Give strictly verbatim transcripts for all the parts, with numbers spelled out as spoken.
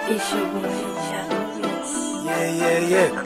Yeah, yeah, yeah.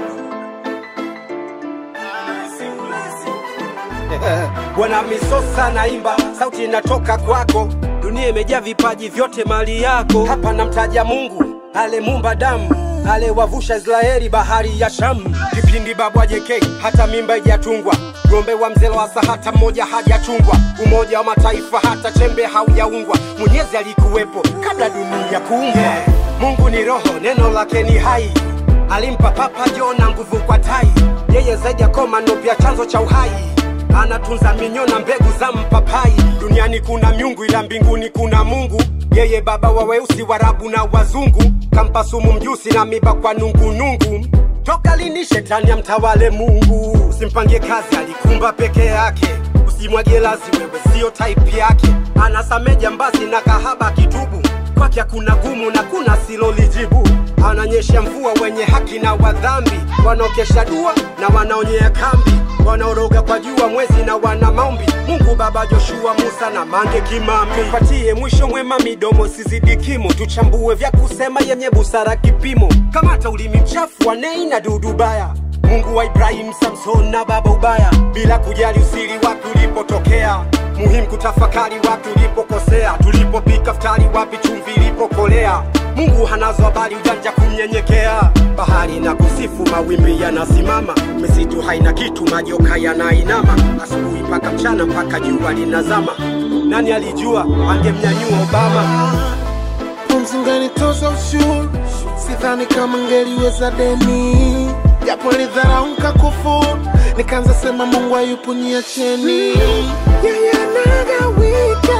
Bwana misosa naimba, sauti inatoka kwako. Dunia imejaa vipaji vyote mali yako. Hapa namtaja Mungu, ale mumba damu, ale wavusha Israeli bahari ya Shamu. Kipindi babu ajeke, hata mimba ijatungwa. Gombe wa mzelo wasa hata mmoja hajachungwa. Umoja wa Mataifa hata chembe haujaungwa. Mwenyezi alikuwepo kabla dunia kuumbwa. Yeah. Mungu ni roho, neno lake ni hai. Alimpa Papa Jona nguvu kwa tai. Yeye zaidi ya komando pia chanzo cha uhai. Anatunza minyo na mbegu za mpapai. Duniani kuna miungu ila mbinguni kuna Mungu. Yeye baba wa weusi, warabu na wazungu. Kampa sumu mjusi na miba kwa nungu nungu. Toka lini shetani amtawale Mungu? Usimpangie kazi, alikumba peke yake. Usimwagie lazi, wewe sio type yake. Anasame jambazi na kahaba kitubu. Kwake kuna gumu na kuna silolijibu. Ananyesha mvua wenye haki na wadhambi. Wanaokesha dua na wanaonyea kambi. Wanaoroga kwa jua mwezi na wana maombi. Mungu Baba, Joshua, Musa na Mange Kimambi. Tupatie mwisho mwema, midomo sizidi kimo. Tuchambue vya kusema yenye busara kipimo. Kamata ulimi mchafu wa nei na dudu baya. Mungu wa Ibrahim, Samson na baba ubaya. Bila kujali usiri wapi ulipotokea. Muhimu kutafakari wapi ulipokosea. Tulipopika futari wapi chumvi ilipokolea. Mungu hanazo habari, ujanja kumnyenyekea. Bahari na kusifu, mawimbi yanasimama. Misitu haina kitu, majoka yanainama. Asubuhi mpaka mchana mpaka jua linazama. Nani alijua angemnyanyua Obama? Pumzi nganitoza ushuru, sidhani kama ngeliweza deni. Japo nilidharau nikakufuru, nikaanza sema Mungu hayupo niacheni. Yeye anagawika,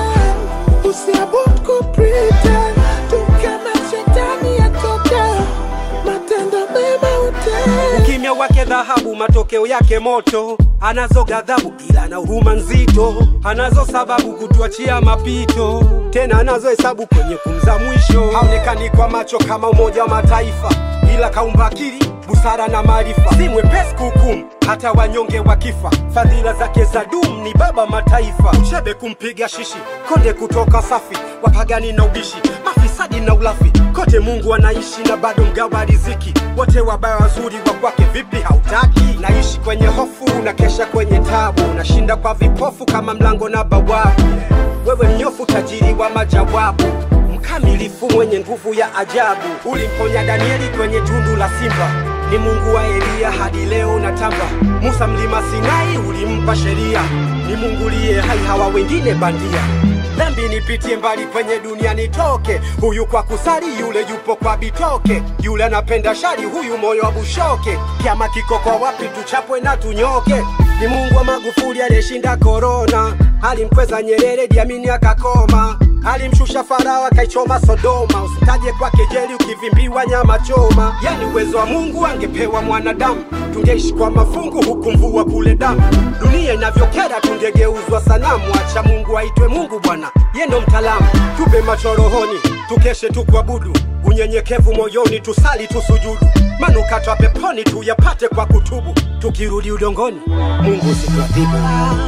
usiabudu kupretend. Tukana shetani atoka, matendo mema utenda. Ukimya wake dhahabu, matokeo yake moto. Anazo ghadhabu ila na huruma nzito. Anazo sababu kutuachia mapito. Tena anazo hesabu kwenye kumza mwisho. Haonekani kwa macho kama Umoja wa Mataifa, ila kaumba akili, busara na maarifa. Si mwepesi kuhukumu hata wanyonge wakifa. Fadhila zake za dumu ni baba mataifa. Uchebe kumpiga shishi, konde kutoka safi. Wapagani na ubishi, mafisadi na ulafi. Kote Mungu anaishi na bado mgawa riziki. Wote wabaya wazuri wa kwake vipi hautaki? Naishi kwenye hofu na kesha kwenye tabu. Nashinda kwa vipofu kama mlango na bawabu. Wewe mnyofu tajiri wa majawabu. Mkamilifu mwenye nguvu ya ajabu. Ulimponya Danieli kwenye tundu la simba. Ni Mungu wa Elia hadi leo natamba. Musa mlima Sinai ulimpa sheria. Ni Mungu liye hai, hawa wengine bandia. Dhambi nipitie mbali kwenye dunia nitoke. Huyu kwa kusali, yule yupo kwa bitoke. Yule anapenda shari, huyu moyo wa bushoke. Kiama kiko kwa wapi, tuchapwe na tunyoke. Ni Mungu wa Magufuli aliyeshinda corona. Alimkweza Nyerere, Diamini akakoma. Alimshusha Farao akaichoma Sodoma. Usitaje kwa kejeli ukivimbiwa nyama choma. Yani uwezo wa Mungu angepewa mwanadamu. Tungeishi kwa mafungu huku mvua kule damu. Dunia inavyokera tungegeuzwa sanamu. Acha Mungu aitwe Mungu Bwana, yeye ndo mtaalamu. Tupe macho rohoni, tukeshe tukuabudu. Unyenyekevu moyoni, tusali tusujudu. Manukato peponi tuyapate kwa kutubu. Tukirudi udongoni, Mungu situadhibu.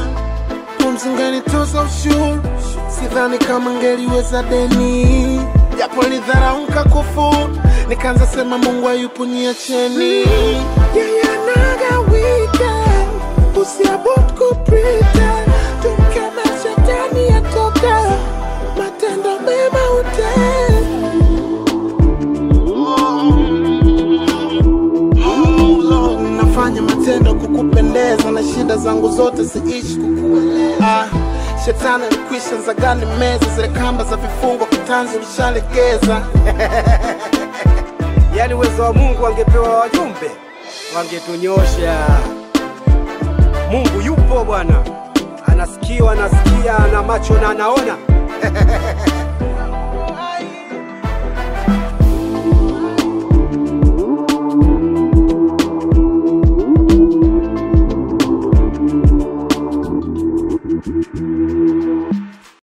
Pumzi nganitoza ushuru, sidhani kama ngeliweza deni. Japo nilidharau nikakufuru, nikaanza sema Mungu hayupo niacheni. Yeye anagawika, usiabudu kupretend. Tukana shetani atoka, matendo mema utenda. Nafanya matendo kukupendeza, na shida zangu zote siishi kukueleza. Ah, shetani alikwisha nzagani meza. Zile kamba za vifungo kitanzi ulishalegeza. Yani uwezo wa Mungu angepewa wajumbe, wangetunyosha. Mungu yupo Bwana, anasikia, anasikia, ana macho na anaona.